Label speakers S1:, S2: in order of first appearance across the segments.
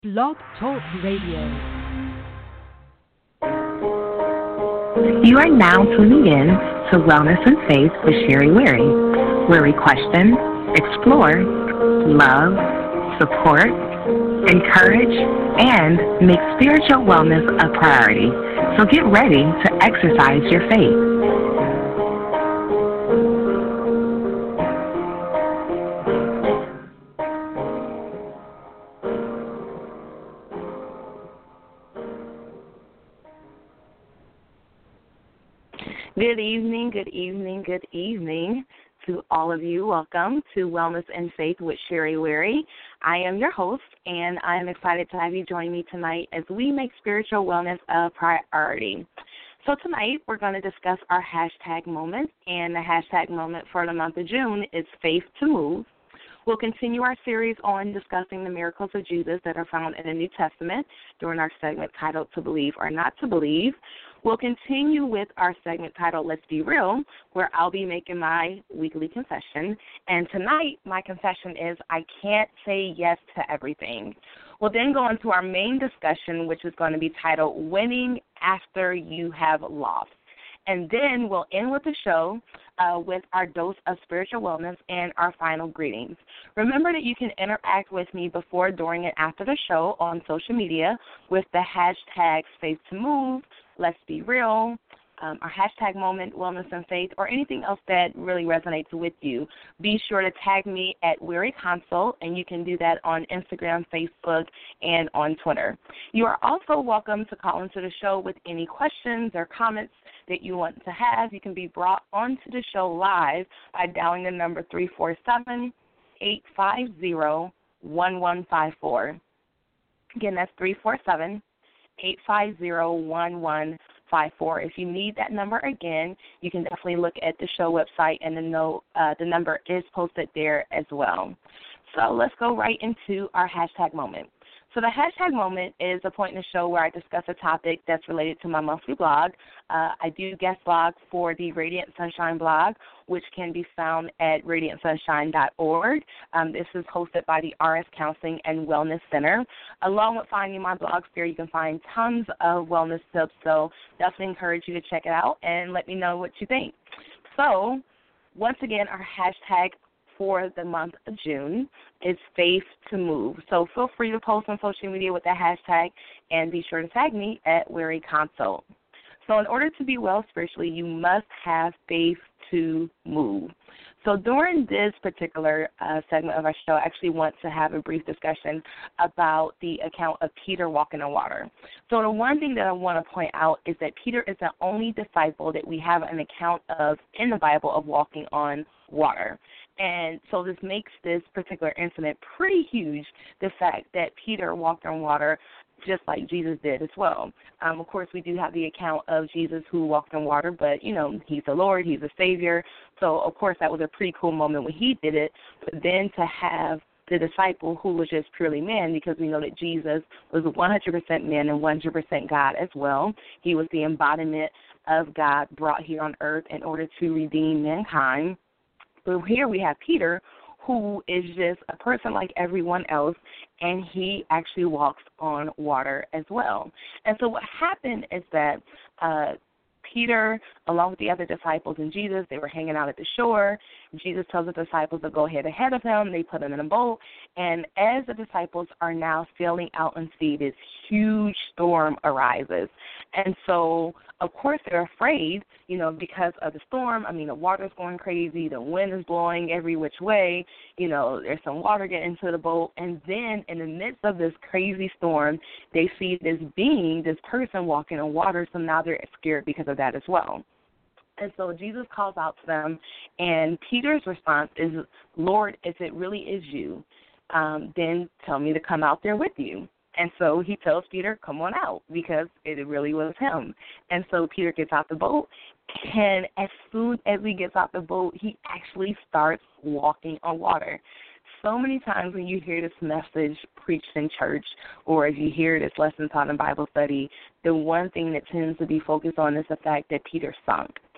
S1: Blog Talk Radio.
S2: You are now tuning in to Wellness and Faith with Sherry Weary, where we question, explore, love, support, encourage, and make spiritual wellness a priority. So get ready to exercise your faith.
S3: Good evening, good evening, good evening to all of you. Welcome to Wellness and Faith with Sherry Weary. I am your host, and I am excited to have you join me tonight as we make spiritual wellness a priority. So tonight we're going to discuss our hashtag moment, and the hashtag moment for the month of June is Faith to Move. We'll continue our series on discussing the miracles of Jesus that are found in the New Testament during our segment titled To Believe or Not to Believe. We'll continue with our segment titled Let's Be Real, where I'll be making my weekly confession. And tonight, my confession is I can't say yes to everything. We'll then go into our main discussion, which is going to be titled Winning After You Have Lost. And then we'll end with the show with our dose of spiritual wellness and our final greetings. Remember that you can interact with me before, during, and after the show on social media with the hashtags Faith to Move, Let's Be Real, our hashtag moment, Wellness and Faith, or anything else that really resonates with you. Be sure to tag me at Weary Consult, and you can do that on Instagram, Facebook, and on Twitter. You are also welcome to call into the show with any questions or comments that you want to have. You can be brought onto the show live by dialing the number 347-850-1154. Again, that's 347-850-1154. If you need that number again, you can definitely look at the show website, and the number is posted there as well. So let's go right into our hashtag moment. So the hashtag moment is a point in the show where I discuss a topic that's related to my monthly blog. I do guest blog for the Radiant Sunshine blog, which can be found at radiantsunshine.org. This is hosted by the RS Counseling and Wellness Center. Along with finding my blogs there, you can find tons of wellness tips, so definitely encourage you to check it out and let me know what you think. So once again, our hashtag for the month of June is Faith to Move. So feel free to post on social media with that hashtag and be sure to tag me at Weary Consult. So in order to be well spiritually, you must have faith to move. So during this particular segment of our show, I actually want to have a brief discussion about the account of Peter walking on water. So the one thing that I want to point out is that Peter is the only disciple that we have an account of in the Bible of walking on water. And so this makes this particular incident pretty huge, the fact that Peter walked on water just like Jesus did as well. Of course, we do have the account of Jesus who walked on water, but, he's the Lord, he's the Savior. So, of course, that was a pretty cool moment when he did it. But then to have the disciple who was just purely man, because we know that Jesus was 100% man and 100% God as well. He was the embodiment of God brought here on earth in order to redeem mankind. But here we have Peter, who is just a person like everyone else, and he actually walks on water as well. And so what happened is that Peter, along with the other disciples and Jesus, they were hanging out at the shore. Jesus tells the disciples to go ahead of him. They put him in a boat. And as the disciples are now sailing out on sea, this huge storm arises. And so, of course, they're afraid, because of the storm. The water's going crazy. The wind is blowing every which way. There's some water getting into the boat. And then in the midst of this crazy storm, they see this person walking on water. So now they're scared because of that as well. And so Jesus calls out to them, and Peter's response is, Lord, if it really is you, then tell me to come out there with you. And so he tells Peter, come on out, because it really was him. And so Peter gets out the boat, and as soon as he gets out the boat, he actually starts walking on water. So many times when you hear this message preached in church, or if you hear this lesson taught in Bible study, the one thing that tends to be focused on is the fact that Peter sunk.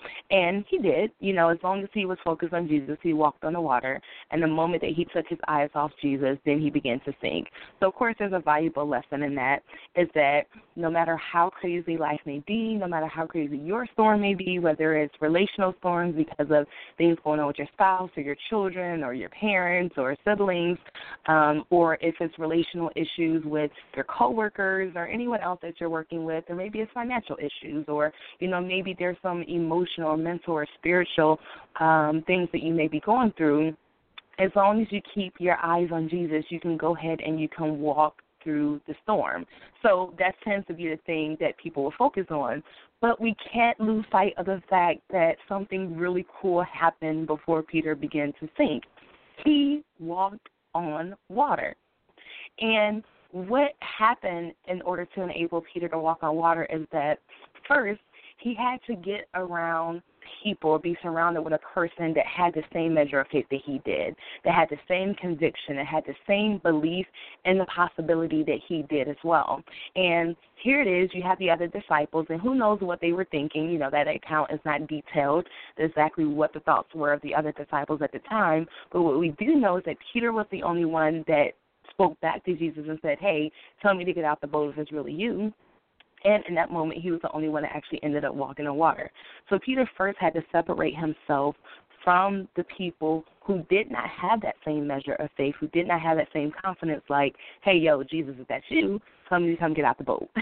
S3: And he did. As long as he was focused on Jesus, he walked on the water. And the moment that he took his eyes off Jesus, then he began to sink. So, of course, there's a valuable lesson in that, is that no matter how crazy life may be, no matter how crazy your storm may be, whether it's relational storms because of things going on with your spouse or your children or your parents or siblings, or if it's relational issues with your coworkers or anyone else that you're working with, or maybe it's financial issues, or, maybe there's some emotional, mental, or spiritual things that you may be going through. As long as you keep your eyes on Jesus, you can go ahead and you can walk through the storm. So that tends to be the thing that people will focus on. But we can't lose sight of the fact that something really cool happened before Peter began to sink. He walked on water. And what happened in order to enable Peter to walk on water is that, first, he had to get around people, be surrounded with a person that had the same measure of faith that he did, that had the same conviction, that had the same belief in the possibility that he did as well. And here it is, you have the other disciples, and who knows what they were thinking. That account is not detailed exactly what the thoughts were of the other disciples at the time, but what we do know is that Peter was the only one that spoke back to Jesus and said, hey, tell me to get out the boat if it's really you. And in that moment, he was the only one that actually ended up walking on water. So Peter first had to separate himself from the people who did not have that same measure of faith, who did not have that same confidence like, hey, yo, Jesus, if that's you, tell me to come get out the boat.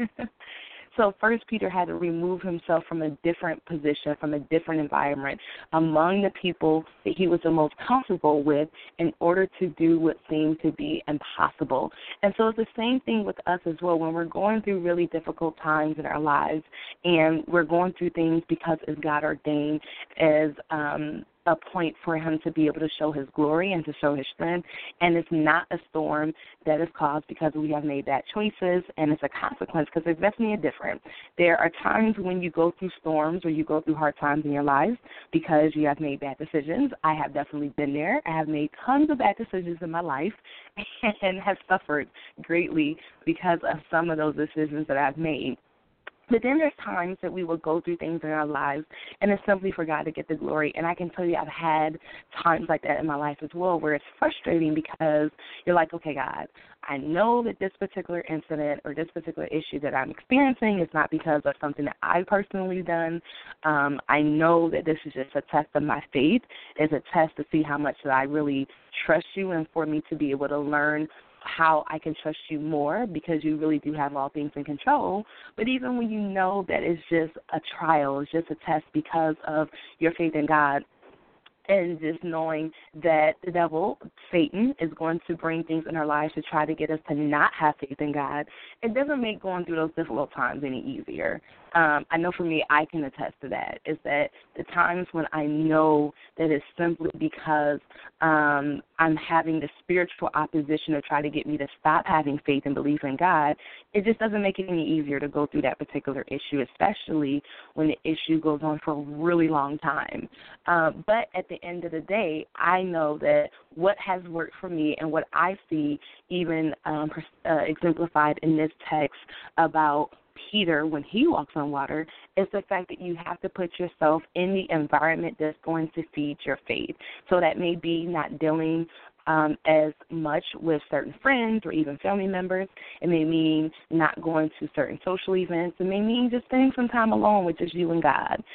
S3: So first Peter had to remove himself from a different position, from a different environment, among the people that he was the most comfortable with in order to do what seemed to be impossible. And so it's the same thing with us as well. When we're going through really difficult times in our lives and we're going through things because it's God ordained as a point for him to be able to show his glory and to show his strength. And it's not a storm that is caused because we have made bad choices, and it's a consequence because there's definitely a difference. There are times when you go through storms or you go through hard times in your lives because you have made bad decisions. I have definitely been there. I have made tons of bad decisions in my life and have suffered greatly because of some of those decisions that I've made. But then there's times that we will go through things in our lives, and it's simply for God to get the glory. And I can tell you I've had times like that in my life as well where it's frustrating because you're like, okay, God, I know that this particular incident or this particular issue that I'm experiencing is not because of something that I personally done. I know that this is just a test of my faith. It's a test to see how much that I really trust you and for me to be able to learn how I can trust you more because you really do have all things in control. But even when you know that it's just a trial, it's just a test because of your faith in God, and just knowing that the devil, Satan, is going to bring things in our lives to try to get us to not have faith in God, it doesn't make going through those difficult times any easier. I know for me, I can attest to that, is that the times when I know that it's simply because I'm having the spiritual opposition to try to get me to stop having faith and belief in God, it just doesn't make it any easier to go through that particular issue, especially when the issue goes on for a really long time. But at the end of the day, I know that what has worked for me and what I see even exemplified in this text about Peter when he walks on water is the fact that you have to put yourself in the environment that's going to feed your faith. So that may be not dealing as much with certain friends or even family members. It may mean not going to certain social events. It may mean just spending some time alone with just you and God,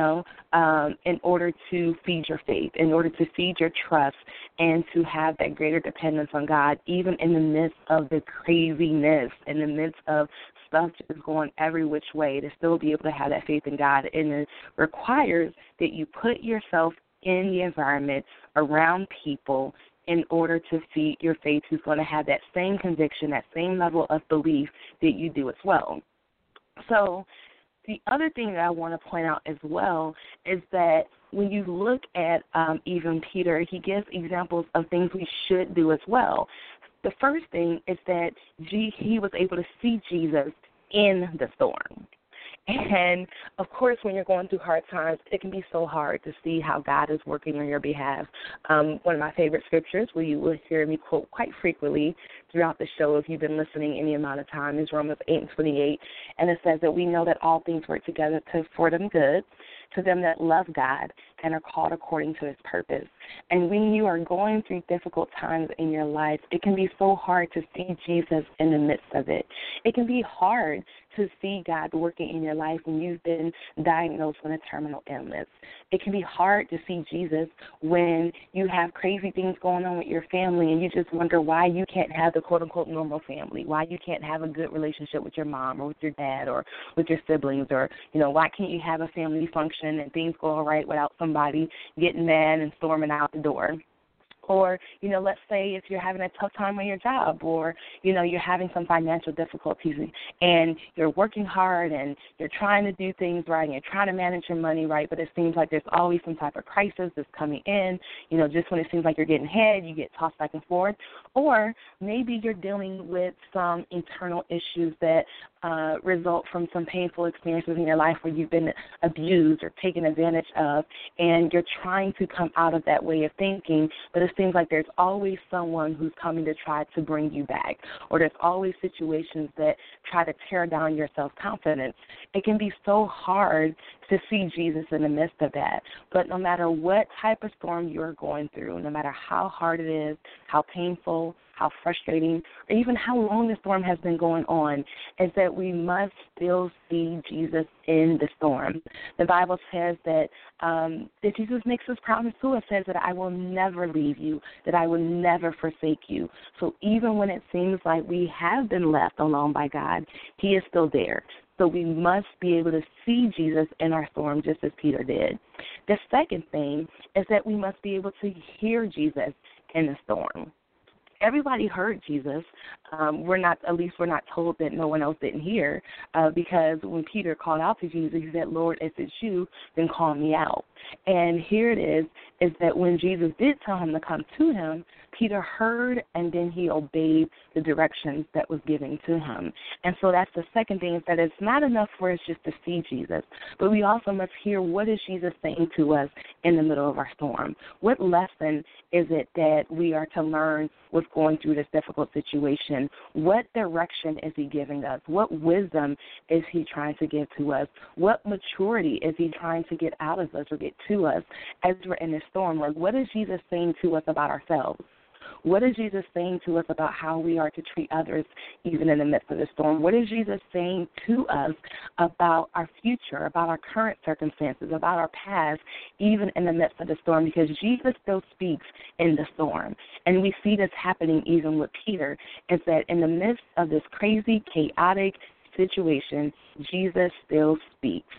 S3: in order to feed your faith, in order to feed your trust, and to have that greater dependence on God, even in the midst of the craziness, in the midst of stuff just going every which way, to still be able to have that faith in God. And it requires that you put yourself in the environment around people in order to feed your faith, who's going to have that same conviction, that same level of belief that you do as well. So the other thing that I want to point out as well is that when you look at even Peter, he gives examples of things we should do as well. The first thing is that he was able to see Jesus in the storm. And, of course, when you're going through hard times, it can be so hard to see how God is working on your behalf. One of my favorite scriptures, where you will hear me quote quite frequently throughout the show if you've been listening any amount of time, is Romans 8:28. And it says that we know that all things work together for them good to them that love God and are called according to his purpose. And when you are going through difficult times in your life, it can be so hard to see Jesus in the midst of it. It can be hard to see God working in your life when you've been diagnosed with a terminal illness. It can be hard to see Jesus when you have crazy things going on with your family and you just wonder why you can't have the quote-unquote normal family, why you can't have a good relationship with your mom or with your dad or with your siblings, or, why can't you have a family function and things go all right without somebody getting mad and storming out the door. Or, let's say if you're having a tough time on your job, or, you're having some financial difficulties and you're working hard and you're trying to do things right and you're trying to manage your money right, but it seems like there's always some type of crisis that's coming in. Just when it seems like you're getting ahead, you get tossed back and forth. Or maybe you're dealing with some internal issues that result from some painful experiences in your life where you've been abused or taken advantage of, and you're trying to come out of that way of thinking, but it seems like there's always someone who's coming to try to bring you back, or there's always situations that try to tear down your self-confidence. It can be so hard to see Jesus in the midst of that. But no matter what type of storm you're going through, no matter how hard it is, how painful, how frustrating, or even how long the storm has been going on, is that we must still see Jesus in the storm. The Bible says that Jesus makes this promise to us, says that I will never leave you, that I will never forsake you. So even when it seems like we have been left alone by God, he is still there. So we must be able to see Jesus in our storm just as Peter did. The second thing is that we must be able to hear Jesus in the storm. Everybody heard Jesus. We're not told that no one else didn't hear, because when Peter called out to Jesus, he said, Lord, if it's you, then call me out. And here it is that when Jesus did tell him to come to him, Peter heard and then he obeyed the directions that was given to him. And so that's the second thing, is that it's not enough for us just to see Jesus, but we also must hear what is Jesus saying to us in the middle of our storm. What lesson is it that we are to learn with going through this difficult situation? What direction is he giving us? What wisdom is he trying to give to us? What maturity is he trying to get out of us or get to us as we're in this storm? Like, what is Jesus saying to us about ourselves? What is Jesus saying to us about how we are to treat others even in the midst of the storm? What is Jesus saying to us about our future, about our current circumstances, about our past, even in the midst of the storm? Because Jesus still speaks in the storm. And we see this happening even with Peter, is that in the midst of this crazy, chaotic situation, Jesus still speaks.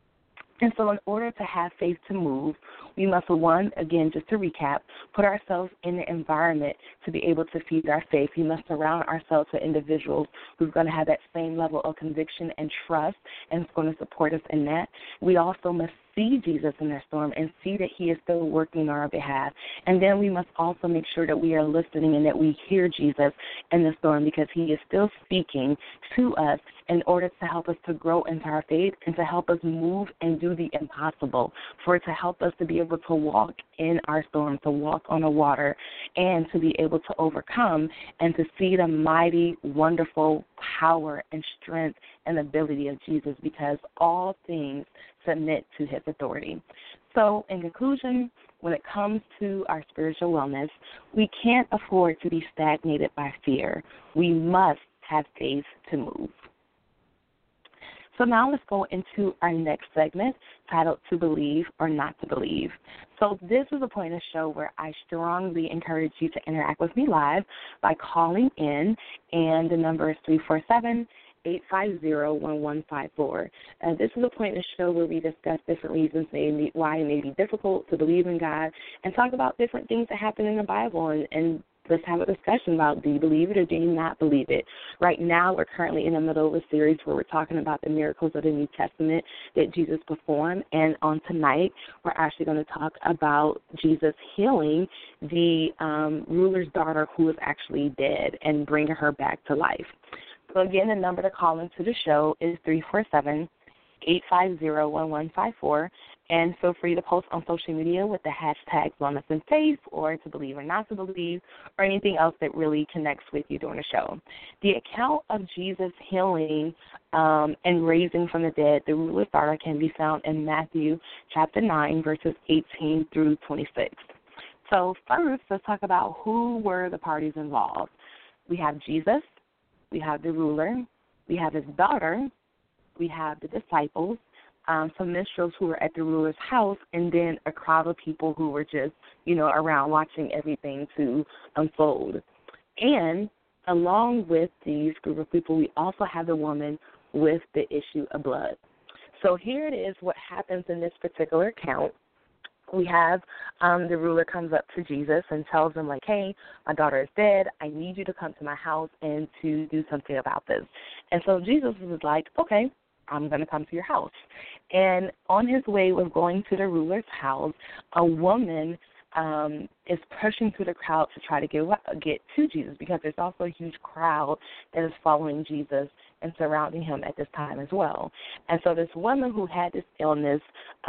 S3: And so in order to have faith to move, we must, one, again, just to recap, put ourselves in the environment to be able to feed our faith. We must surround ourselves with individuals who's going to have that same level of conviction and trust and is going to support us in that. We also must see Jesus in that storm and see that he is still working on our behalf. And then we must also make sure that we are listening and that we hear Jesus in the storm, because he is still speaking to us in order to help us to grow into our faith and to help us move and do the impossible, for it to help us to be able to walk in our storm, to walk on the water, and to be able to overcome and to see the mighty, wonderful power and strength and ability of Jesus, because all things submit to his authority. So in conclusion, when it comes to our spiritual wellness, we can't afford to be stagnated by fear. We must have faith to move. So now let's go into our next segment titled To Believe or Not to Believe. So this is a point of the show where I strongly encourage you to interact with me live by calling in, and the number is 347-850-1154. This is a point in the show where we discuss different reasons why it may be difficult to believe in God, and talk about different things that happen in the Bible, and let's have a discussion about, do you believe it or do you not believe it? Right now, we're currently in the middle of a series where we're talking about the miracles of the New Testament that Jesus performed, and on tonight, we're actually going to talk about Jesus healing the ruler's daughter who was actually dead and bringing her back to life. So again, the number to call into the show is 347-850-1154, And feel free to post on social media with the hashtag Wellness and Faith, or to believe or not to believe, or anything else that really connects with you during the show. The account of Jesus healing and raising from the dead, the ruler's daughter, can be found in Matthew chapter 9, verses 18 through 26. So first, let's talk about who were the parties involved. We have Jesus, we have the ruler, we have his daughter, we have the disciples, some minstrels who were at the ruler's house, and then a crowd of people who were just, around watching everything to unfold. And along with these group of people, we also have the woman with the issue of blood. So here it is what happens in this particular account. We have the ruler comes up to Jesus and tells him, like, hey, my daughter is dead. I need you to come to my house and to do something about this. And so Jesus was like, okay, I'm going to come to your house. And on his way was going to the ruler's house, a woman is pushing through the crowd to try to get to Jesus, because there's also a huge crowd that is following Jesus and surrounding him at this time as well. And so this woman who had this illness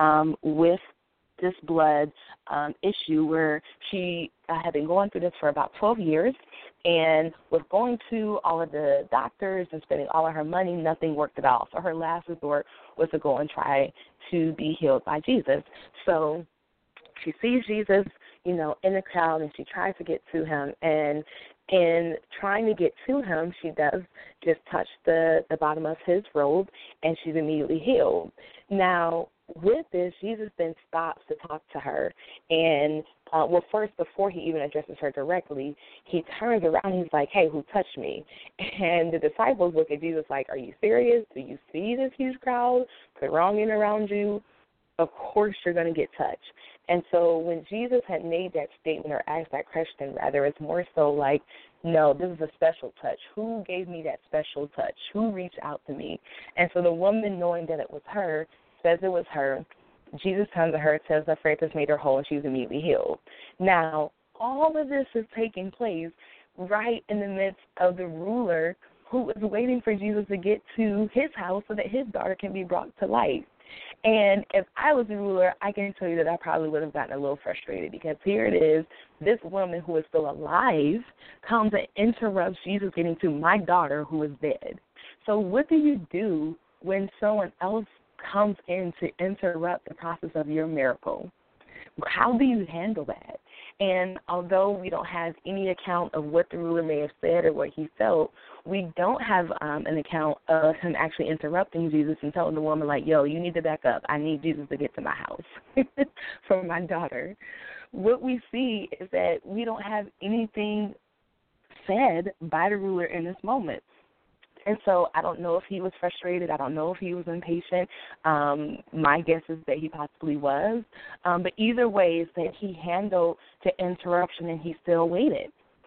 S3: with this blood issue, where she had been going through this for about 12 years and was going to all of the doctors and spending all of her money, nothing worked at all. So her last resort was to go and try to be healed by Jesus. So she sees Jesus, in the crowd, and she tries to get to him. And in trying to get to him, she does just touch the bottom of his robe, and she's immediately healed. Now, with this, Jesus then stops to talk to her. And, first, before he even addresses her directly, he turns around and he's like, hey, who touched me? And the disciples look at Jesus like, are you serious? Do you see this huge crowd thronging around you? Of course you're going to get touched. And so when Jesus had made that statement, or asked that question, rather, it's more so like, no, this is a special touch. Who gave me that special touch? Who reached out to me? And so the woman, knowing that it was her, says it was her. Jesus turns to her, says her faith has made her whole, and she was immediately healed. Now, all of this is taking place right in the midst of the ruler who is waiting for Jesus to get to his house so that his daughter can be brought to life. And if I was the ruler, I can tell you that I probably would have gotten a little frustrated, because here it is, this woman who is still alive comes and interrupts Jesus getting to my daughter who is dead. So what do you do when someone else comes in to interrupt the process of your miracle? How do you handle that? And although we don't have any account of what the ruler may have said or what he felt, we don't have an account of him actually interrupting Jesus and telling the woman, like, yo, you need to back up. I need Jesus to get to my house for my daughter. What we see is that we don't have anything said by the ruler in this moment. And so I don't know if he was frustrated. I don't know if he was impatient. My guess is that he possibly was. But either way, is that he handled the interruption and he still waited.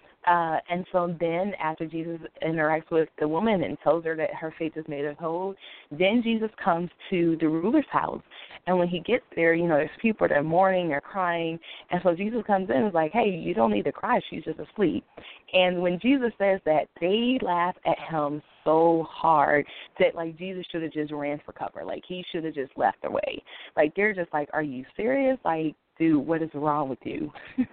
S3: And so then after Jesus interacts with the woman and tells her that her faith has made her whole, then Jesus comes to the ruler's house. And when he gets there, there's people that are mourning, they're crying. And so Jesus comes in and is like, hey, you don't need to cry. She's just asleep. And when Jesus says that, they laugh at him so hard that, like, Jesus should have just ran for cover. Like, he should have just left away. Like, they're just like, are you serious? Like, dude, what is wrong with you?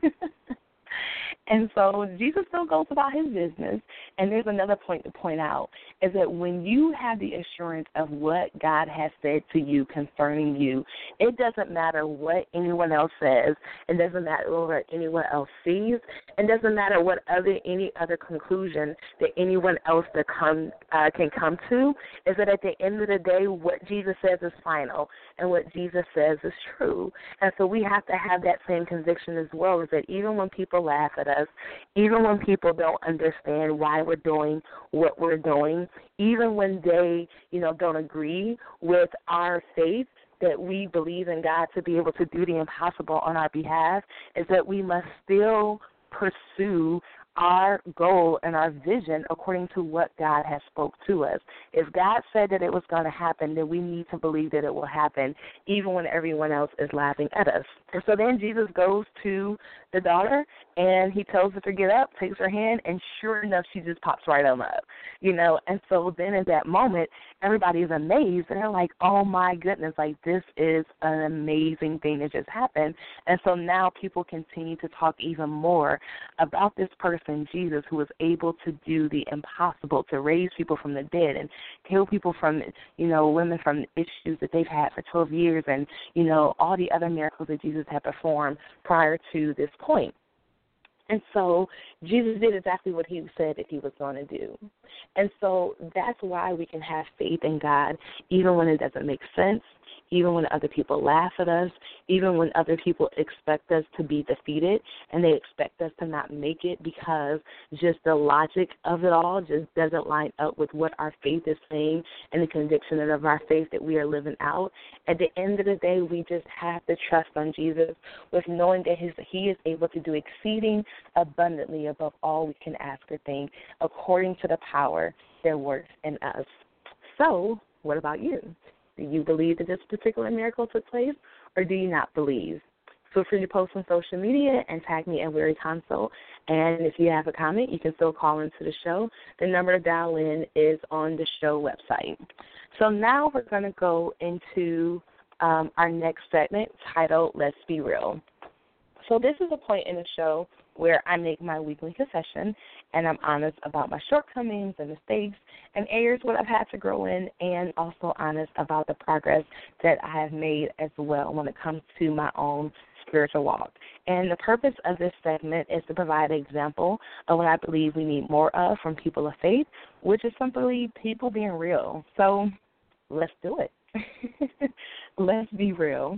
S3: And so Jesus still goes about his business. And there's another point to point out, is that when you have the assurance of what God has said to you concerning you, it doesn't matter what anyone else says. It doesn't matter what anyone else sees. It doesn't matter what any other conclusion that anyone else can come to, is that at the end of the day, what Jesus says is final and what Jesus says is true. And so we have to have that same conviction as well, is that even when people laugh at us, even when people don't understand why we're doing what we're doing, even when they, don't agree with our faith, that we believe in God to be able to do the impossible on our behalf, is that we must still pursue our goal and our vision according to what God has spoke to us. If God said that it was going to happen, then we need to believe that it will happen, even when everyone else is laughing at us. And so then Jesus goes to the daughter, and he tells her to get up, takes her hand, and sure enough, she just pops right on up, And so then at that moment, everybody is amazed, and they're like, oh, my goodness, like this is an amazing thing that just happened. And so now people continue to talk even more about this person, Jesus, who was able to do the impossible, to raise people from the dead and heal people from, women from issues that they've had for 12 years and, all the other miracles that Jesus had performed prior to this point. And so Jesus did exactly what he said that he was going to do. And so that's why we can have faith in God even when it doesn't make sense, even when other people laugh at us, even when other people expect us to be defeated and they expect us to not make it because just the logic of it all just doesn't line up with what our faith is saying and the conviction of our faith that we are living out. At the end of the day, we just have to trust on Jesus with knowing that he is able to do exceeding abundantly above all we can ask or think according to the power that works in us. So, what about you? Do you believe that this particular miracle took place, or do you not believe? Feel free to post on social media and tag me at Weary Consult. And if you have a comment, you can still call into the show. The number to dial in is on the show website. So now we're going to go into our next segment titled Let's Be Real. So this is a point in the show where I make my weekly confession, and I'm honest about my shortcomings and mistakes and areas what I've had to grow in, and also honest about the progress that I have made as well when it comes to my own spiritual walk. And the purpose of this segment is to provide an example of what I believe we need more of from people of faith, which is simply people being real. So let's do it. Let's be real.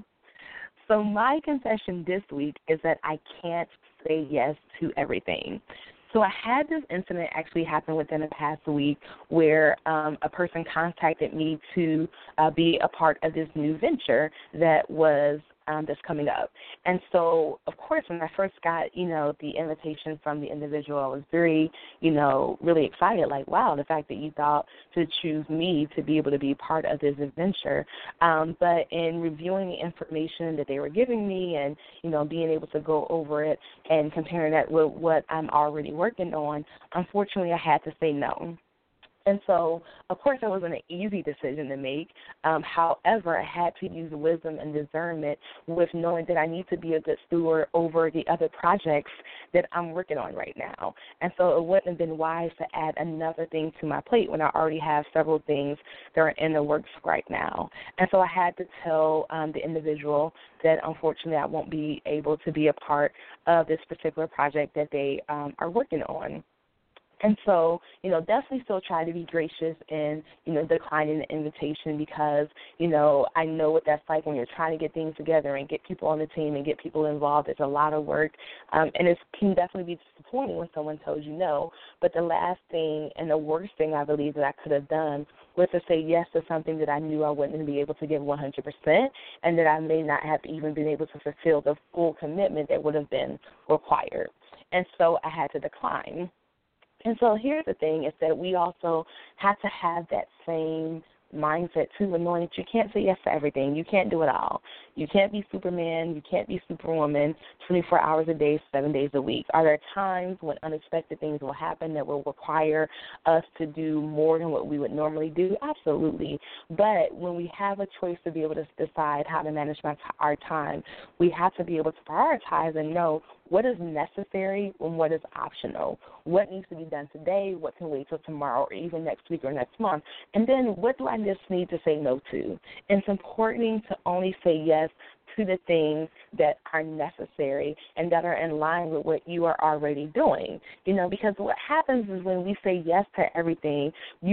S3: So my confession this week is that I can't say yes to everything. So I had this incident actually happen within the past week where a person contacted me to be a part of this new venture that was that's coming up. And so, of course, when I first got, the invitation from the individual, I was very, really excited, like, wow, the fact that you thought to choose me to be able to be part of this adventure. But in reviewing the information that they were giving me and, being able to go over it and comparing that with what I'm already working on, unfortunately, I had to say no. And so, of course, it wasn't an easy decision to make. However, I had to use wisdom and discernment with knowing that I need to be a good steward over the other projects that I'm working on right now. And so it wouldn't have been wise to add another thing to my plate when I already have several things that are in the works right now. And so I had to tell the individual that, unfortunately, I won't be able to be a part of this particular project that they are working on. And so, definitely still try to be gracious in, declining the invitation because, I know what that's like when you're trying to get things together and get people on the team and get people involved. It's a lot of work, and it can definitely be disappointing when someone tells you no. But the last thing and the worst thing I believe that I could have done was to say yes to something that I knew I wouldn't be able to give 100% and that I may not have even been able to fulfill the full commitment that would have been required. And so I had to decline. And so here's the thing is that we also have to have that same mindset, too, and knowing that you can't say yes to everything. You can't do it all. You can't be Superman. You can't be Superwoman 24 hours a day, 7 days a week. Are there times when unexpected things will happen that will require us to do more than what we would normally do? Absolutely. But when we have a choice to be able to decide how to manage our time, we have to be able to prioritize and know what is necessary and what is optional, what needs to be done today, what can wait till tomorrow or even next week or next month, and then what do I just need to say no to? And it's important to only say yes to the things that are necessary and that are in line with what you are already doing, because what happens is when we say yes to everything,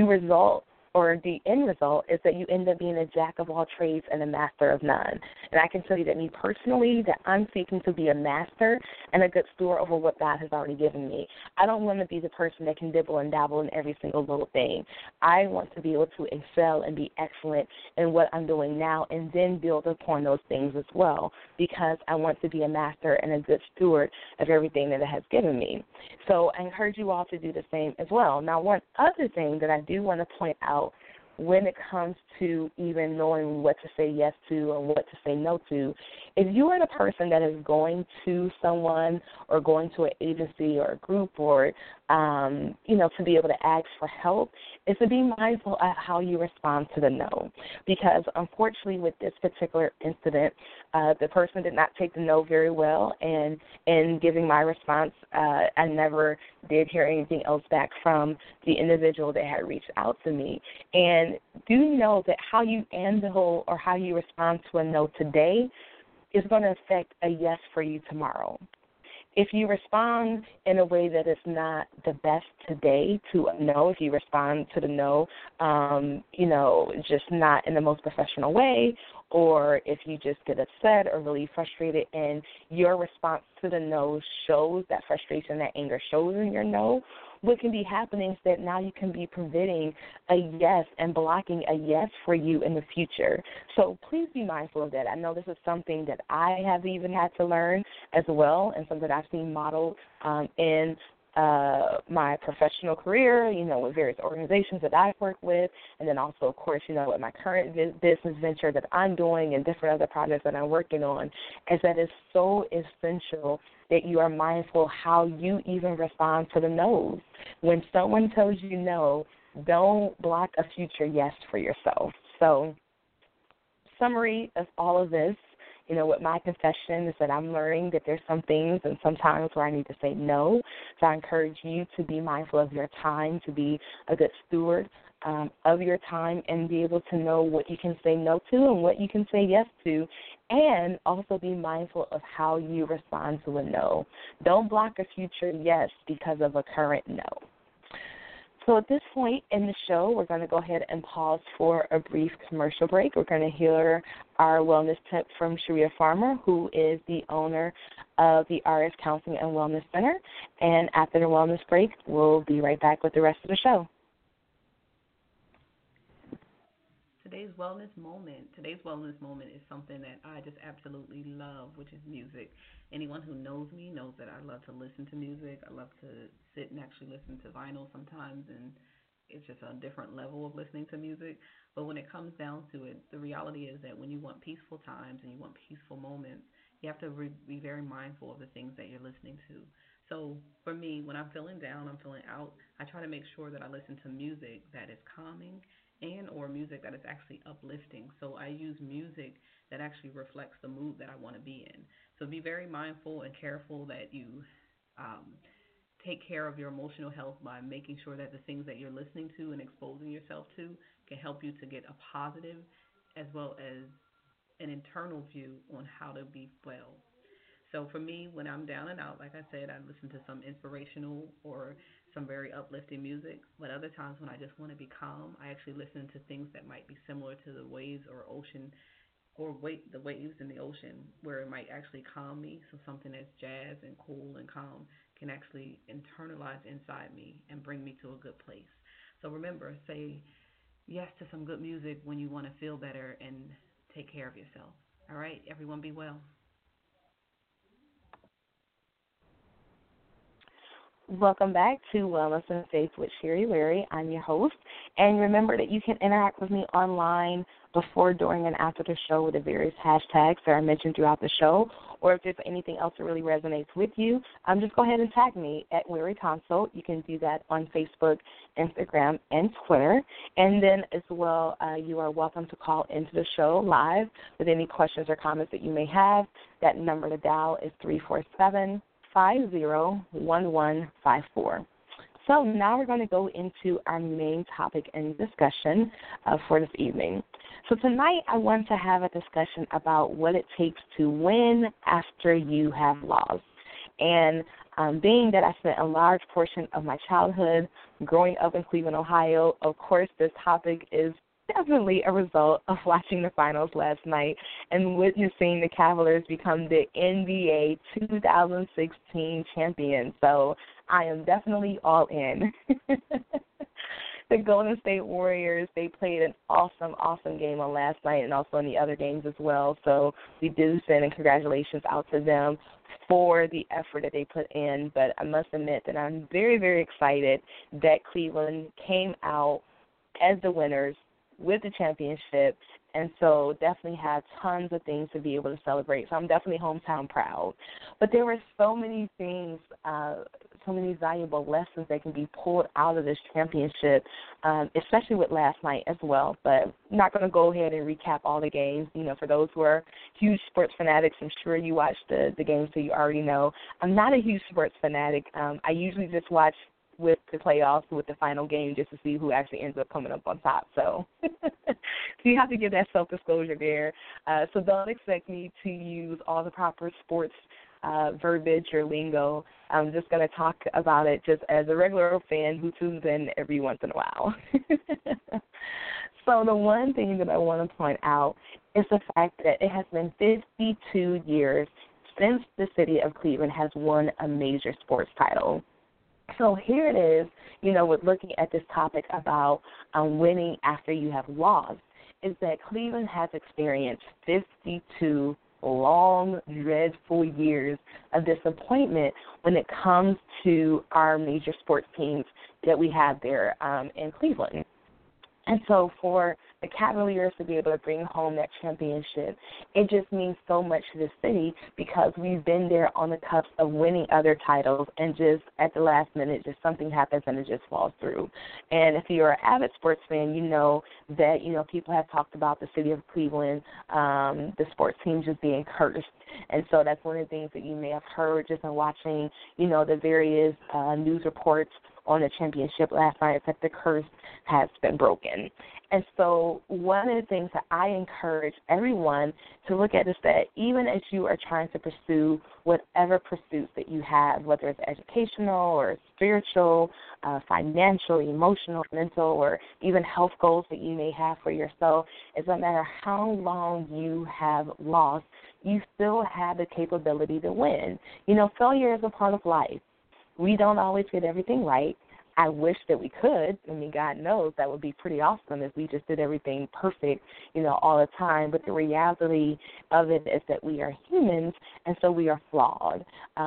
S3: the end result is that you end up being a jack of all trades and a master of none. And I can tell you that me personally, that I'm seeking to be a master and a good steward over what God has already given me. I don't want to be the person that can dibble and dabble in every single little thing. I want to be able to excel and be excellent in what I'm doing now and then build upon those things as well because I want to be a master and a good steward of everything that it has given me. So I encourage you all to do the same as well. Now, one other thing that I do want to point out when it comes to even knowing what to say yes to and what to say no to, if you are the person that is going to someone or going to an agency or a group or, to be able to ask for help, is to be mindful of how you respond to the no. Because unfortunately with this particular incident, the person did not take the no very well, and in giving my response, I never did hear anything else back from the individual that had reached out to me. And do know that how you handle or how you respond to a no today is going to affect a yes for you tomorrow. If you respond in a way that is not the best today to a no, if you respond to the no, just not in the most professional way, or if you just get upset or really frustrated and your response to the no shows that frustration, that anger shows in your no, what can be happening is that now you can be preventing a yes and blocking a yes for you in the future. So please be mindful of that. I know this is something that I have even had to learn as well, and something that I've seen modeled in my professional career, with various organizations that I've worked with, and then also, of course, with my current business venture that I'm doing and different other projects that I'm working on, is that it's so essential that you are mindful how you even respond to the no's. When someone tells you no, don't block a future yes for yourself. So, summary of all of this, with my confession is that I'm learning that there's some things and sometimes where I need to say no. So I encourage you to be mindful of your time, to be a good steward of your time, and be able to know what you can say no to and what you can say yes to, and also be mindful of how you respond to a no. Don't block a future yes because of a current no. So at this point in the show, we're going to go ahead and pause for a brief commercial break. We're going to hear our wellness tip from Sharia Farmer, who is the owner of the RS Counseling and Wellness Center. And after the wellness break, we'll be right back with the rest of the show.
S4: Today's wellness moment is something that I just absolutely love, which is music. Anyone who knows me knows that I love to listen to music. I love to sit and actually listen to vinyl sometimes, and it's just a different level of listening to music. But when it comes down to it, the reality is that when you want peaceful times and you want peaceful moments, you have to be very mindful of the things that you're listening to. So for me, when I'm feeling down, I'm feeling out, I try to make sure that I listen to music that is calming and or music that is actually uplifting. So I use music that actually reflects the mood that I want to be in. So be very mindful and careful that you take care of your emotional health by making sure that the things that you're listening to and exposing yourself to can help you to get a positive as well as an internal view on how to be well. So for me, when I'm down and out, like I said, I listen to some inspirational or some very uplifting music. But other times when I just want to be calm, I actually listen to things that might be similar to the waves or ocean or the waves in the ocean, where it might actually calm me. So something that's jazz and cool and calm can actually internalize inside me and bring me to a good place. So remember, say yes to some good music when you want to feel better and take care of yourself. All right, everyone be well.
S3: Welcome back to Wellness and Faith with Sherry Larry. I'm your host. And remember that you can interact with me online before, during, and after the show with the various hashtags that are mentioned throughout the show. Or if there's anything else that really resonates with you, just go ahead and tag me at Larry Consult. You can do that on Facebook, Instagram, and Twitter. And then as well, you are welcome to call into the show live with any questions or comments that you may have. That number to dial is 347-501154. So now we're going to go into our main topic and discussion for this evening. So tonight I want to have a discussion about what it takes to win after you have lost. And being that I spent a large portion of my childhood growing up in Cleveland, Ohio, of course this topic is definitely a result of watching the finals last night and witnessing the Cavaliers become the NBA 2016 champions. So I am definitely all in. The Golden State Warriors, they played an awesome game on last night and also in the other games as well. So we do send and congratulations out to them for the effort that they put in. But I must admit that I'm very, very excited that Cleveland came out as the winners, with the championship, and so definitely had tons of things to be able to celebrate. So I'm definitely hometown proud. But there were so many things, so many valuable lessons that can be pulled out of this championship, especially with last night as well. But I'm not going to go ahead and recap all the games. You know, for those who are huge sports fanatics, I'm sure you watched the games, so you already know. I'm not a huge sports fanatic. I usually just watch with the playoffs, with the final game, just to see who actually ends up coming up on top. So you have to give that self-disclosure there. So don't expect me to use all the proper sports verbiage or lingo. I'm just going to talk about it just as a regular fan who tunes in every once in a while. So the one thing that I want to point out is the fact that it has been 52 years since the city of Cleveland has won a major sports title. So here it is, you know, with looking at this topic about winning after you have lost, is that Cleveland has experienced 52 long, dreadful years of disappointment when it comes to our major sports teams that we have there in Cleveland. And so for the Cavaliers to be able to bring home that championship, it just means so much to the city because we've been there on the cusp of winning other titles, and just at the last minute, just something happens and it just falls through. And if you're an avid sports fan, you know that, you know, people have talked about the city of Cleveland, the sports team just being cursed. And so that's one of the things that you may have heard just in watching, you know, the various news reports on the championship last night, is that the curse has been broken. And so one of the things that I encourage everyone to look at is that even as you are trying to pursue whatever pursuits that you have, whether it's educational or spiritual, financial, emotional, mental, or even health goals that you may have for yourself, it doesn't matter how long you have lost, you still have the capability to win. You know, failure is a part of life. We don't always get everything right. I wish that we could. I mean, God knows that would be pretty awesome if we just did everything perfect, you know, all the time. But the reality of it is that we are humans, and so we are flawed.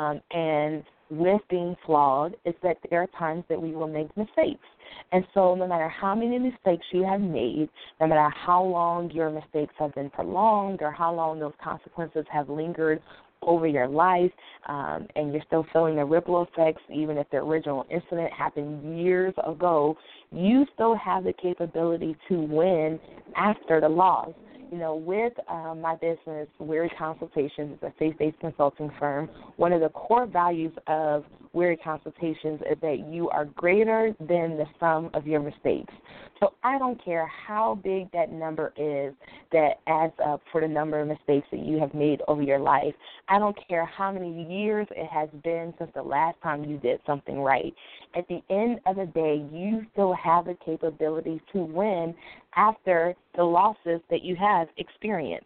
S3: And with being flawed is that there are times that we will make mistakes. And so no matter how many mistakes you have made, no matter how long your mistakes have been prolonged or how long those consequences have lingered over your life, and you're still feeling the ripple effects, even if the original incident happened years ago, you still have the capability to win after the loss. You know, with my business, Weary Consultations, is a faith-based consulting firm. One of the core values of Weary Consultations is that you are greater than the sum of your mistakes. So I don't care how big that number is that adds up for the number of mistakes that you have made over your life. I don't care how many years it has been since the last time you did something right. At the end of the day, you still have the capability to win after the losses that you have experienced.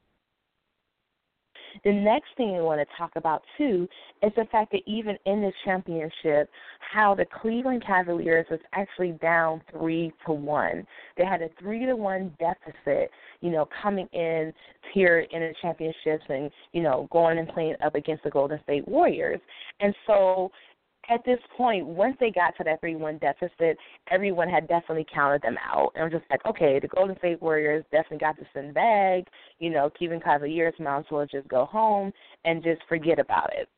S3: The next thing we want to talk about, too, is the fact that even in this championship, how the Cleveland Cavaliers was actually down 3-1. They had a 3-1 deficit, you know, coming in here in the championships and, you know, going and playing up against the Golden State Warriors. And so at this point, once they got to that 3-1 deficit, everyone had definitely counted them out. And I'm just like, okay, the Golden State Warriors definitely got this in the bag. You know, Cleveland Cavaliers might as well just go home and just forget about it.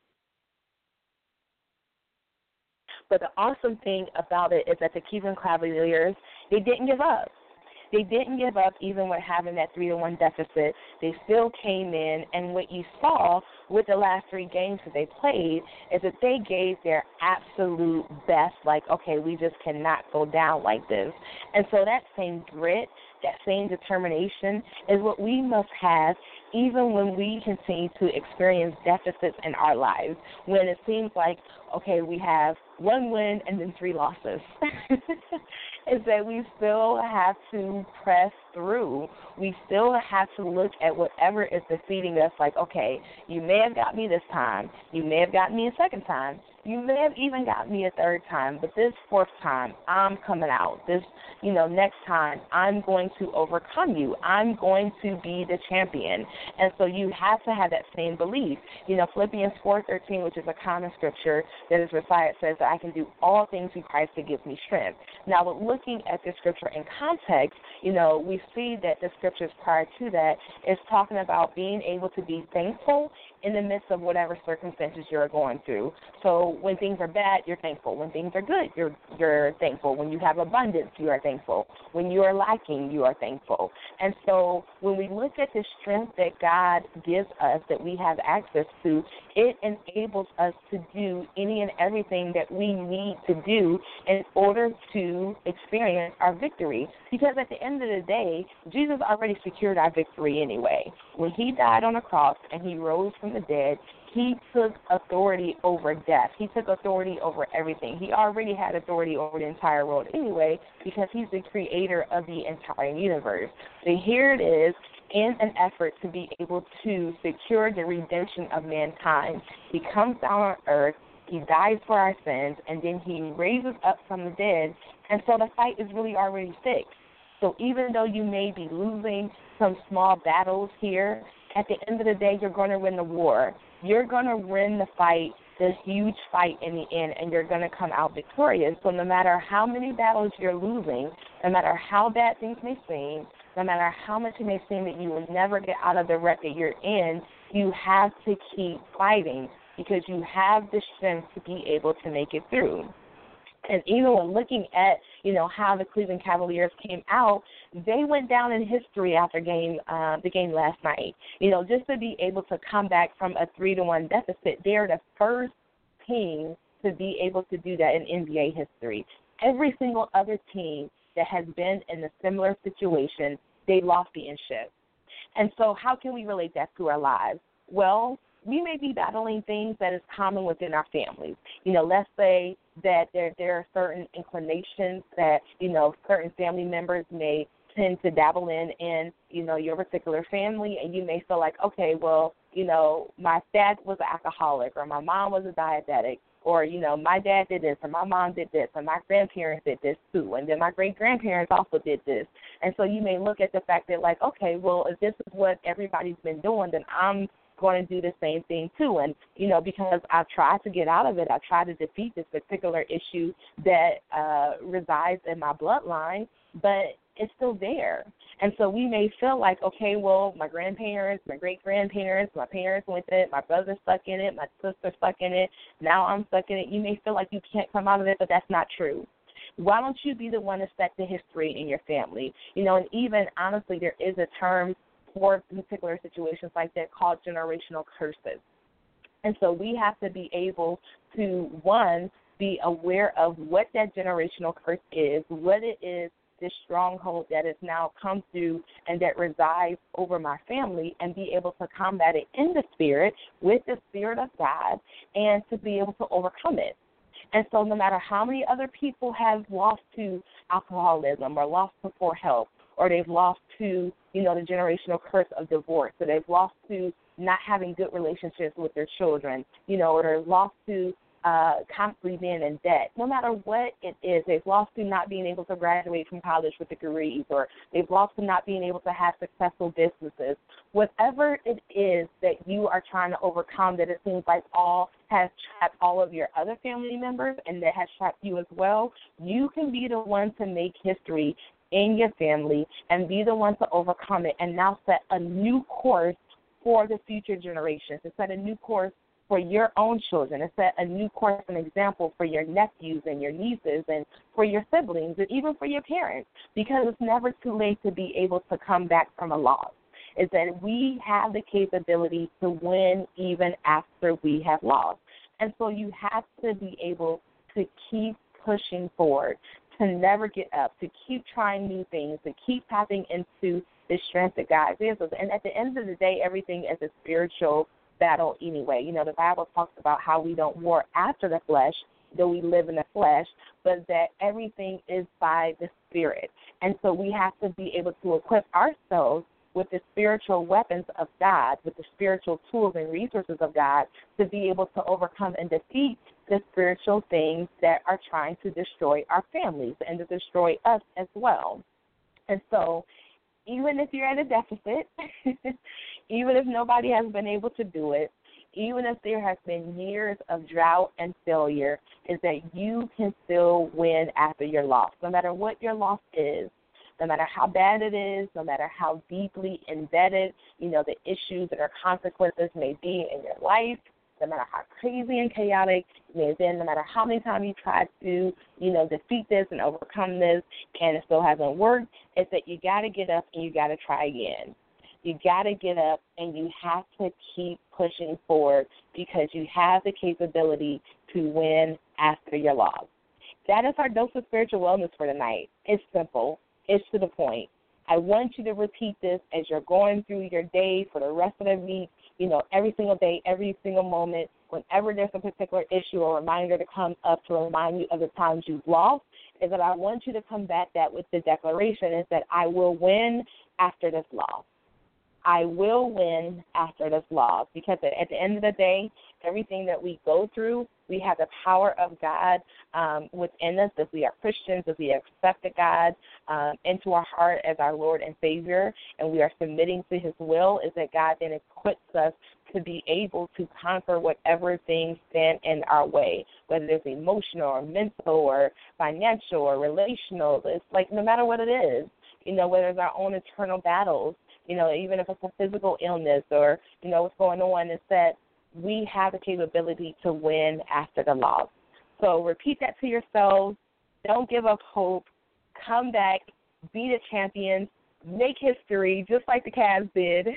S3: But the awesome thing about it is that the Cleveland Cavaliers, they didn't give up. They didn't give up even with having that 3-1 deficit. They still came in, and what you saw with the last 3 games that they played is that they gave their absolute best, like, okay, we just cannot go down like this. And so that same grit, that same determination is what we must have even when we continue to experience deficits in our lives, when it seems like, okay, we have 1 win and then 3 losses. Is that we still have to press through. We still have to look at whatever is defeating us, like, okay, you may have got me this time. You may have got me a second time. You may have even got me a third time, but this 4th time, I'm coming out. This, you know, next time, I'm going to overcome you. I'm going to be the champion. And so you have to have that same belief. You know, Philippians 4:13, which is a common scripture that is recited, says that I can do all things through Christ that gives me strength. Now, with looking at this scripture in context, you know, we see that the scriptures prior to that is talking about being able to be thankful in the midst of whatever circumstances you're going through. So when things are bad, you're thankful. When things are good, you're thankful. When you have abundance, you are thankful. When you are lacking, you are thankful. And so when we look at the strength that God gives us, that we have access to, it enables us to do any and everything that we need to do in order to experience our victory. Because at the end of the day, Jesus already secured our victory anyway. When he died on the cross and he rose from the dead, he took authority over death. He took authority over everything. He already had authority over the entire world anyway because he's the creator of the entire universe. So here it is, in an effort to be able to secure the redemption of mankind. He comes down on earth, he dies for our sins, and then he raises up from the dead, and so the fight is really already fixed. So even though you may be losing some small battles here, at the end of the day, you're going to win the war. You're going to win the fight, the huge fight in the end, and you're going to come out victorious. So no matter how many battles you're losing, no matter how bad things may seem, no matter how much it may seem that you will never get out of the rut that you're in, you have to keep fighting because you have the strength to be able to make it through. And even when looking at, you know, how the Cleveland Cavaliers came out, they went down in history after the game last night. You know, just to be able to come back from a 3-1 deficit, they're the first team to be able to do that in NBA history. Every single other team that has been in a similar situation, they lost the in-shift. And so how can we relate that to our lives? Well, we may be battling things that is common within our families. You know, let's say that there are certain inclinations that, you know, certain family members may tend to dabble in, you know, your particular family, and you may feel like, okay, well, you know, my dad was an alcoholic or my mom was a diabetic, or, you know, my dad did this or my mom did this or my grandparents did this too, and then my great-grandparents also did this. And so you may look at the fact that, like, okay, well, if this is what everybody's been doing, then I'm going to do the same thing too. And, you know, because I've tried to get out of it, I've tried to defeat this particular issue that resides in my bloodline, but it's still there. And so we may feel like, okay, well, my grandparents, my great-grandparents, my parents went in it, my brother stuck in it, my sister stuck in it, now I'm stuck in it. You may feel like you can't come out of it, but that's not true. Why don't you be the one to set the history in your family? You know, and even, honestly, there is a term for particular situations like that called generational curses. And so we have to be able to, one, be aware of what that generational curse is, what it is, this stronghold that has now come through and that resides over my family, and be able to combat it in the spirit, with the Spirit of God, and to be able to overcome it. And so no matter how many other people have lost to alcoholism or lost to poor health, or they've lost to, you know, the generational curse of divorce, or they've lost to not having good relationships with their children, you know, or they're lost to constantly being in debt. No matter what it is, they've lost to not being able to graduate from college with degrees, or they've lost to not being able to have successful businesses. Whatever it is that you are trying to overcome, that it seems like all has trapped all of your other family members and that has trapped you as well, you can be the one to make history in your family and be the one to overcome it, and now set a new course for the future generations, to set a new course for your own children, to set a new course and example for your nephews and your nieces and for your siblings and even for your parents, because it's never too late to be able to come back from a loss. Is that we have the capability to win even after we have lost. And so you have to be able to keep pushing forward, to never get up, to keep trying new things, to keep tapping into the strength that God gives us. And at the end of the day, everything is a spiritual battle anyway. You know, the Bible talks about how we don't war after the flesh, though we live in the flesh, but that everything is by the Spirit. And so we have to be able to equip ourselves with the spiritual weapons of God, with the spiritual tools and resources of God, to be able to overcome and defeat the spiritual things that are trying to destroy our families and to destroy us as well. And so even if you're at a deficit, even if nobody has been able to do it, even if there has been years of drought and failure, is that you can still win after your loss. No matter what your loss is, no matter how bad it is, no matter how deeply embedded, the issues and or consequences may be in your life, no matter how crazy and chaotic it may have been, no matter how many times you tried to, defeat this and overcome this and it still hasn't worked, it's that you got to get up and you got to try again. You got to get up and you have to keep pushing forward because you have the capability to win after your loss. That is our dose of spiritual wellness for tonight. It's simple. It's to the point. I want you to repeat this as you're going through your day for the rest of the week, every single day, every single moment, whenever there's a particular issue or reminder to come up to remind you of the times you've lost, is that I want you to combat that with the declaration is that I will win after this loss. I will win after this loss, because at the end of the day, everything that we go through, we have the power of God within us. If we are Christians, if we accepted God into our heart as our Lord and Savior, and we are submitting to His will, is that God then equips us to be able to conquer whatever things stand in our way, whether it's emotional or mental or financial or relational. It's like no matter what it is, whether it's our own internal battles, even if it's a physical illness or, what's going on, is that we have the capability to win after the loss. So repeat that to yourselves. Don't give up hope. Come back. Be the champions. Make history just like the Cavs did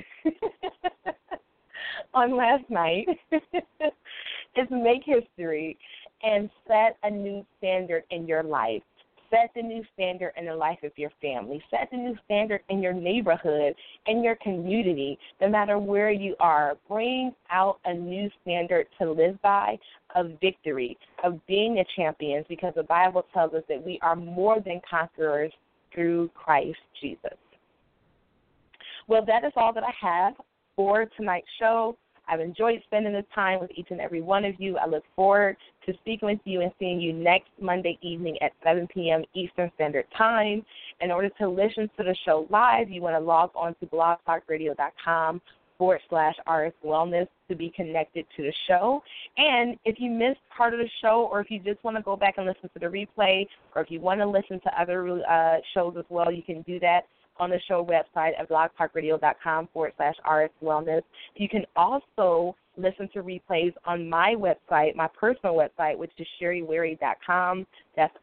S3: on last night. Just make history and set a new standard in your life. Set the new standard in the life of your family. Set the new standard in your neighborhood, in your community, no matter where you are. Bring out a new standard to live by of victory, of being a champion, because the Bible tells us that we are more than conquerors through Christ Jesus. Well, that is all that I have for tonight's show. I've enjoyed spending this time with each and every one of you. I look forward to speaking with you and seeing you next Monday evening at 7 p.m. Eastern Standard Time. In order to listen to the show live, you want to log on to blogtalkradio.com/RS Wellness to be connected to the show. And if you missed part of the show, or if you just want to go back and listen to the replay, or if you want to listen to other shows as well, you can do that on the show website at blogtalkradio.com/RS Wellness. You can also listen to replays on my website, my personal website, which is SherryWherry.com. That's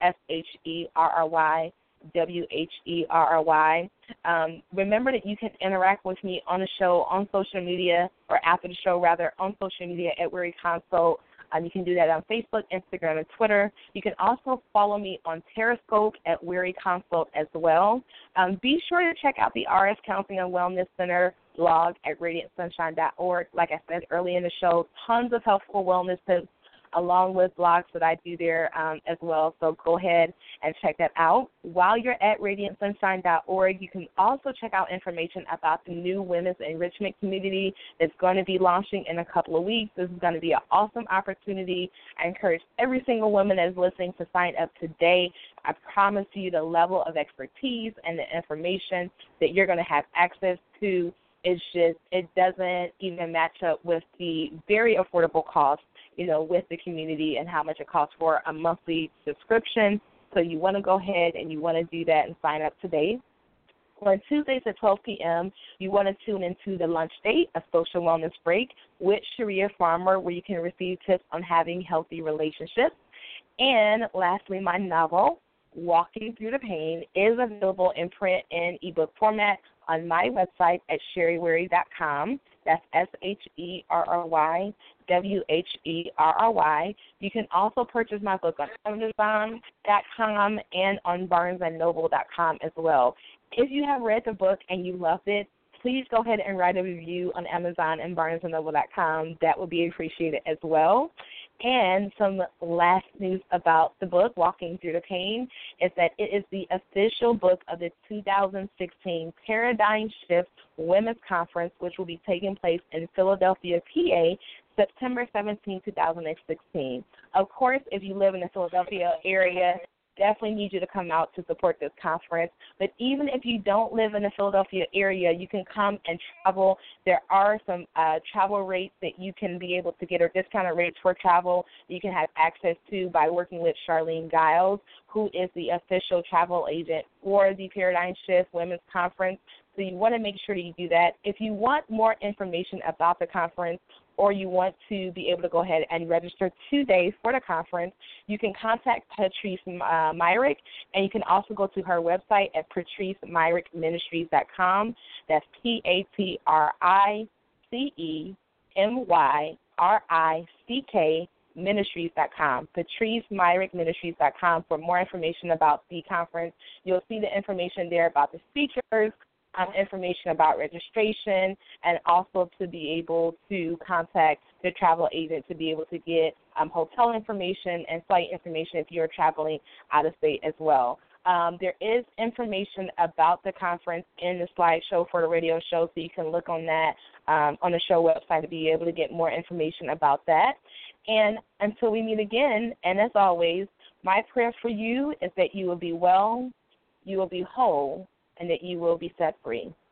S3: SherryWherry. Remember that you can interact with me on the show on social media, or after the show, rather, on social media at Wherry Consult. You can do that on Facebook, Instagram, and Twitter. You can also follow me on Periscope at Wherry Consult as well. Be sure to check out the RS Counseling and Wellness Center blog at radiantsunshine.org. Like I said earlier in the show, tons of helpful wellness tips along with blogs that I do there as well. So go ahead and check that out. While you're at radiantsunshine.org, you can also check out information about the new Women's Enrichment Community that's going to be launching in a couple of weeks. This is going to be an awesome opportunity. I encourage every single woman that's listening to sign up today. I promise you the level of expertise and the information that you're going to have access to. It doesn't even match up with the very affordable cost, with the community and how much it costs for a monthly subscription. So you want to go ahead and you want to do that and sign up today. On Tuesdays at 12 p.m., you want to tune into The Lunch Date, a social wellness break with Sharia Farmer, where you can receive tips on having healthy relationships. And lastly, my novel, Walking Through the Pain, is available in print and ebook format on my website at SherryWherry.com. That's SherryWherry. You can also purchase my book on Amazon.com and on BarnesandNoble.com as well. If you have read the book and you loved it, please go ahead and write a review on Amazon and BarnesandNoble.com. That would be appreciated as well. And some last news about the book, Walking Through the Pain, is that it is the official book of the 2016 Paradigm Shift Women's Conference, which will be taking place in Philadelphia, PA, September 17, 2016. Of course, if you live in the Philadelphia area, definitely need you to come out to support this conference. But even if you don't live in the Philadelphia area, you can come and travel. There are some travel rates that you can be able to get, or discounted rates for travel that you can have access to by working with Charlene Giles, who is the official travel agent for the Paradigm Shift Women's Conference. So you want to make sure you do that. If you want more information about the conference, or you want to be able to go ahead and register today for the conference, you can contact Patrice Myrick, and you can also go to her website at patricemyrickministries.com. That's PatriceMyrick Ministries.com, PatriceMyrickMinistries.com for more information about the conference. You'll see the information there about the speakers, information about registration, and also to be able to contact the travel agent to be able to get hotel information and flight information if you're traveling out of state as well. There is information about the conference in the slideshow for the radio show, so you can look on that on the show website to be able to get more information about that. And until we meet again, and as always, my prayer for you is that you will be well, you will be whole, and that you will be set free.